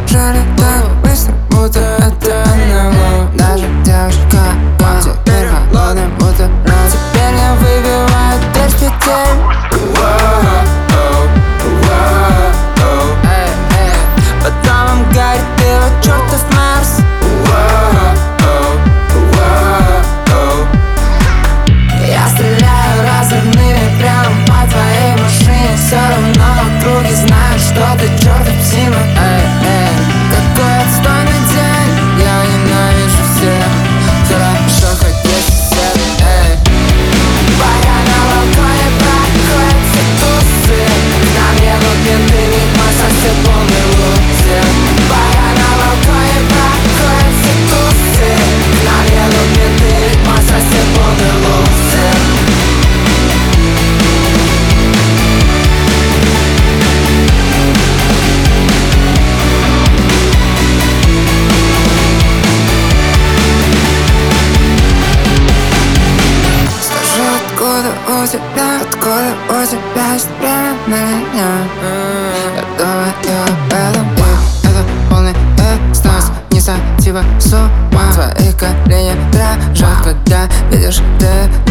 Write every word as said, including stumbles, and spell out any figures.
неужели так быстро, будто это одного? Даже девушка, он теперь холодный, будто рот. Теперь я выбиваю дверь с петель. Потом он горит его чертов Марс. Я стреляю разрывными прямо по твоей машине. Все равно округи знают, что ты чертов псина. Эй, эй, какой отстойный день. Я ненавижу всех. Хорошо, хоть есть сосед. Эй, пока на балконе проходят все тусы, к нам едут менты, ведь мой сосед полный лузер. Пока на балконе проходят все тусы, к нам едут менты, ведь мой сосед полный лузер. Скажи, откуда у тебя, откуда у тебя есть время на меня? Я говорю об этом, и это полный экстаз. Не сойти с ума, твои колени дрожат, когда видишь ты